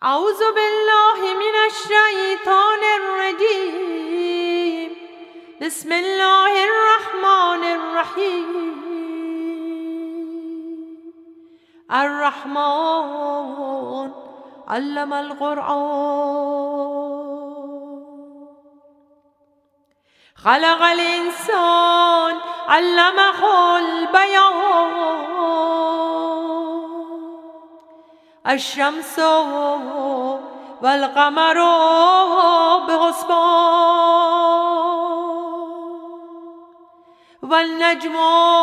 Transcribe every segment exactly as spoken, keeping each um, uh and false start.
اعوذ بالله من الشیطان الرجیم. بسم الله الرحمن الرحیم. الرحمن علم القرآن. خلق الانسان علمه البیان. الشمس والقمر بحسبان. والنجم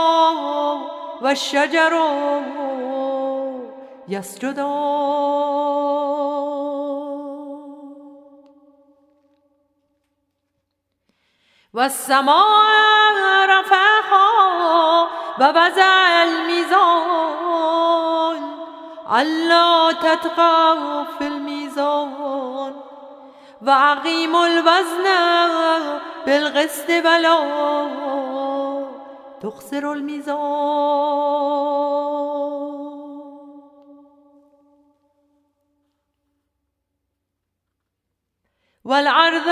والشجر يسجدان. والسماء رفعها ووضع الميزان. ألا تطغوا في الميزان وأقيموا الوزن بالقسط ولا تخسروا الميزان. والأرض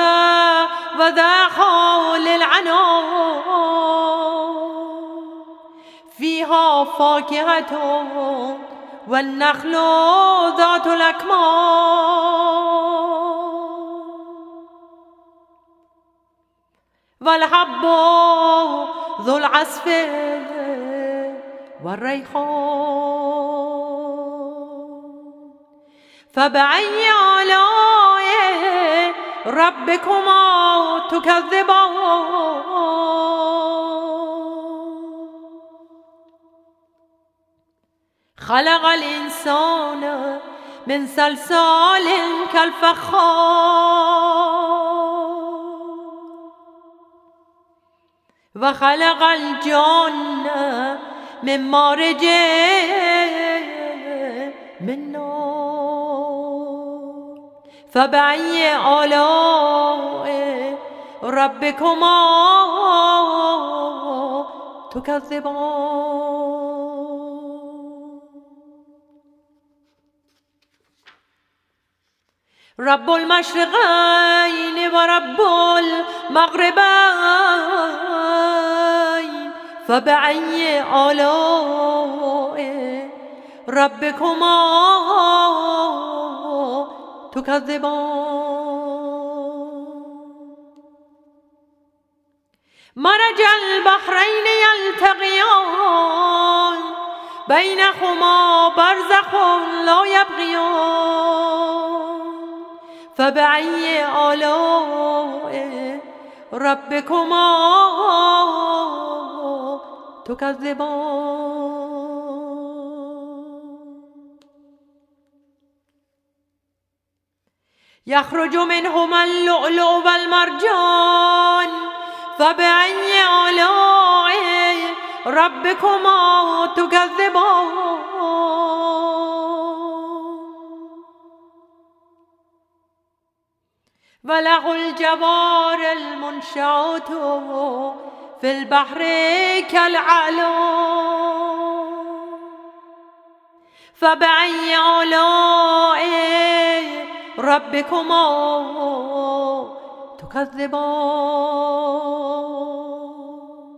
وضعها للعنام. فيها فاكهة والنخل ذات الأكمام. والحب ذو العصف والريحان. فبأي آلاء ربكما تكذبان. خلق الإنسان من صلصال كالفخار. وخلق الجن من مارج من نار. فبأي آلاء ربكما تكذبان. رب المشرقين ورب المغربين. فبأي آلاء ربكما تكذبان. مرج البحرين يلتقيان. بينهما برزخ لا يبغيان. فبأي آلاء ربكما تكذبان. يخرج منهما اللؤلؤ والمرجان. فبأي آلاء ربكما تكذبان. وله الجوار المنشآت في البحر كالأعلام. فبأي آلاء ربكما تكذبان.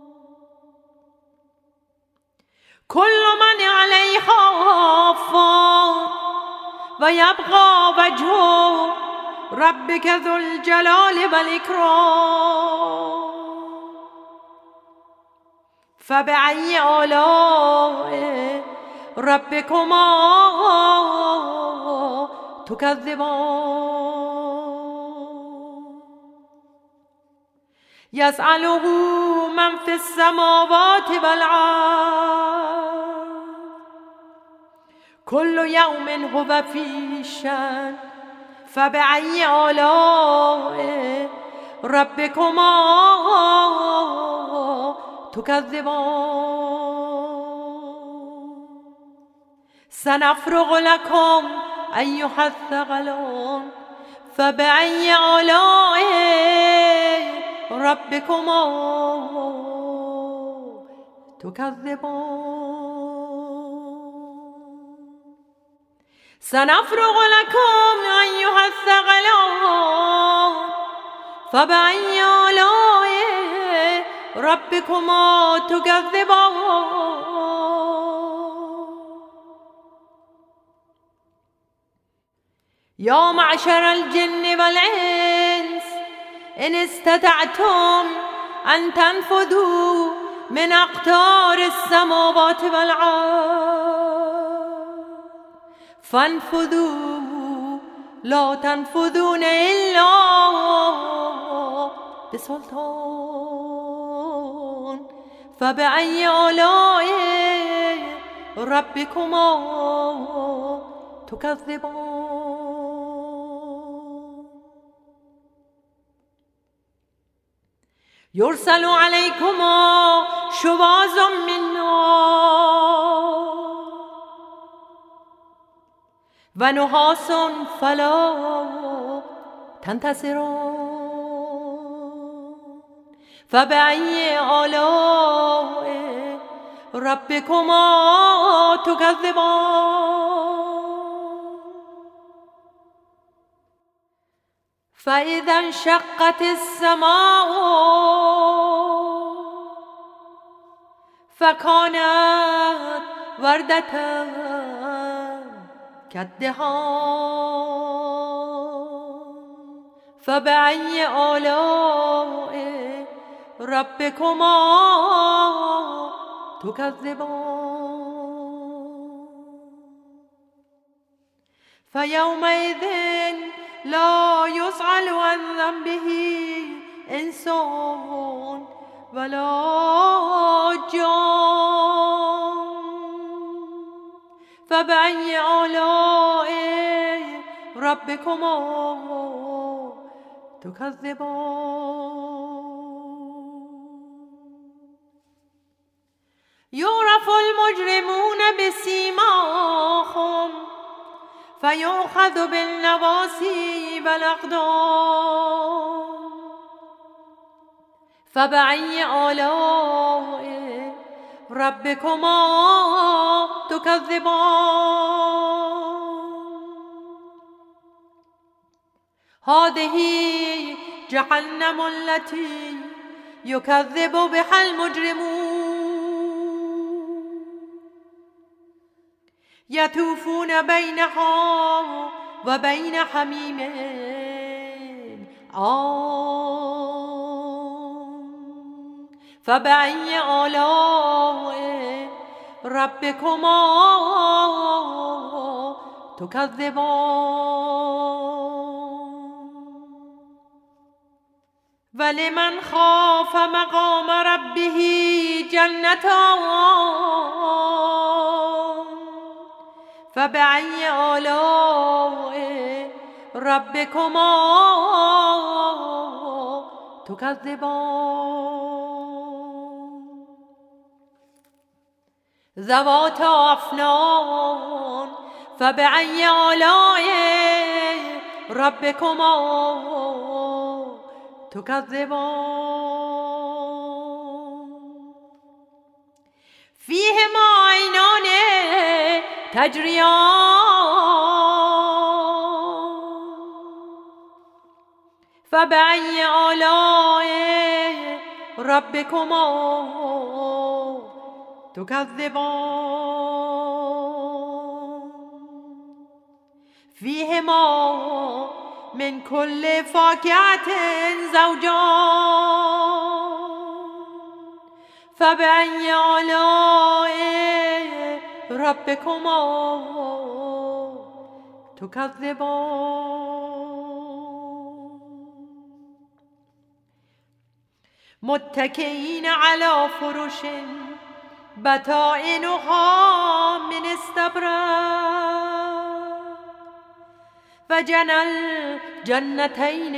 كل من عليها فان ويبقى وجهه ربك ذو الجلال والإكرام. فبأي آلاء ربكما تكذبان. يسأله من في السماوات والأرض. كل يوم هو في شأن. فبأي آلاء ربكما تكذبان. سنفرغ لكم أيها الثقلان. فبأي آلاء ربكما تكذبان. سنفرغ لكم أيها الثقلان فبأي آلاء ربكما تكذبان يا معشر الجن والإنس إن استطعتم أن تنفذوا من أقطار السماوات والأرض فانفذوا لا تنفذون إلا بسلطان فبأي آلاء ربكما تكذبان يرسل عليكما شواظ من نار ونحاس فلا تنتصران فبأي آلاء ربكما تكذبان فإذا انشقت السماء فكانت وردة كالدهان فبأي آلاء ربكما تكذبان فيومئذ لا يسأل عن ذنبه إنسان ولا جان فبأي آلاء ربكما تكذبان يعرف المجرمون بسيماهم فيؤخذ بالنواصي والأقدام فبأي آلاء ربكما تكذبان هذه جهنم التي يكذب بها المجرمون يطوفون بينها وبين حميم آن فبأي آلاء ربكما تكذبان ولمن خاف مقام ربه جنتان فبأي آلاء ربكما تكذبان ذواتا أفنان فبأي آلاء ربكما تكذبان فيهما عينان تجريان فبأي آلاء ربكما تكذبان فيهما من كل فاكهة زوجان فبأي آلاء ربكما تكذبان متكئين على فرش بطائنها من استبرق وجنى الجنتين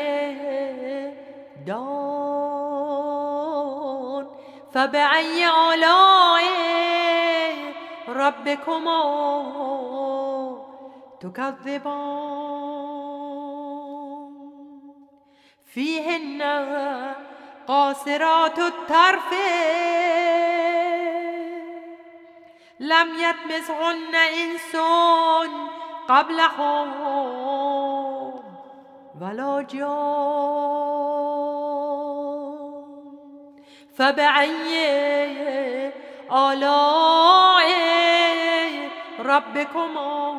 دان فبأي آلاء ربكما تكذبان فيهن قاصرات الطرف لم يطمثهن إنس قبلهم ولا جان فبأي آلاء ربكما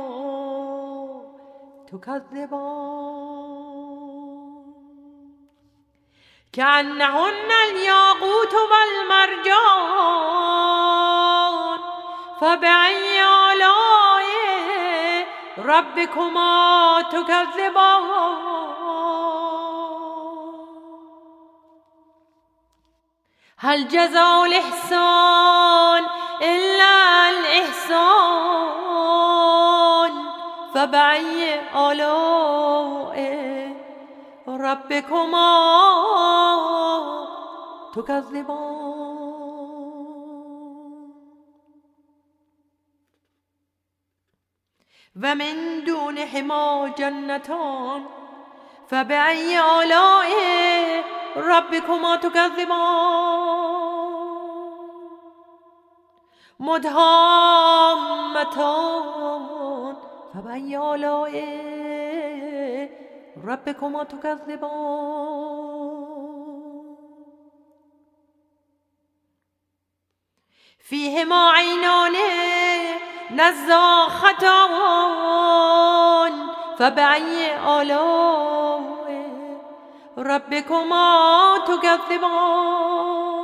تكذبان كأنهن الياقوت والمرجان فبأي آلاء ربكما تكذبان هل جزاء الإحسان إلا الإحسان فبأي آلاء ربكما تكذبان ومن دونهما جنتان فبأي آلاء ربكما تكذبان مدهامتان فبأي آلاء ربكما تكذبان فيهما عينان نضاختان فبأي آلاء ربكما تكذبان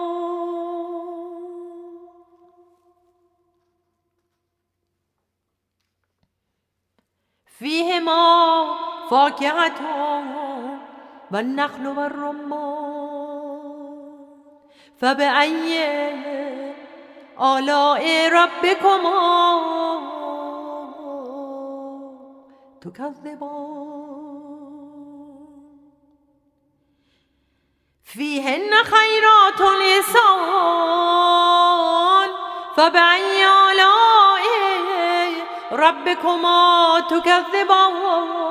فيهما فاكهة والنخل والرمان فبأي آلاء ربكما تكذبان فيهن خيرات حسان فبأي آلاء ربكما تكذبان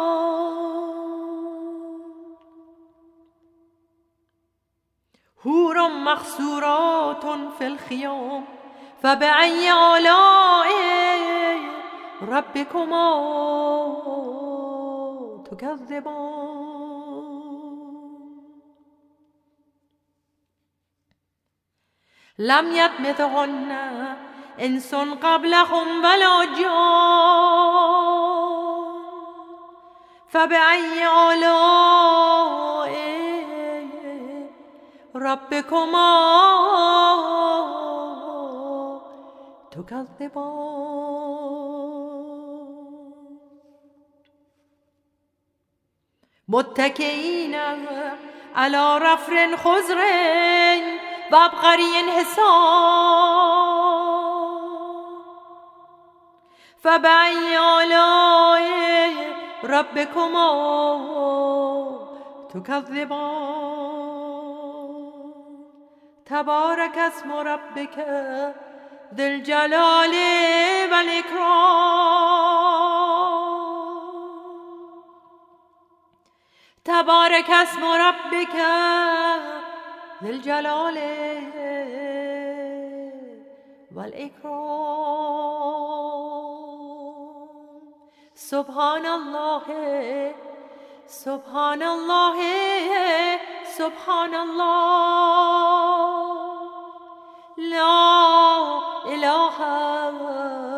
حور مقصورات في الخيام فبأي آلاء ربكما تكذبان لم يطمثهن إنس قبلهم ولا جان فبأي آلاء ربكما تكذبان متكئين على رفر خضر وعبقري حسان فبأي آلاء ربكما تكذبان تبارك اسم ربك ذي الجلال والإكرام تبارك اسم ربك ذي الجلال والإكرام سبحان الله سبحان الله سبحان الله لا إله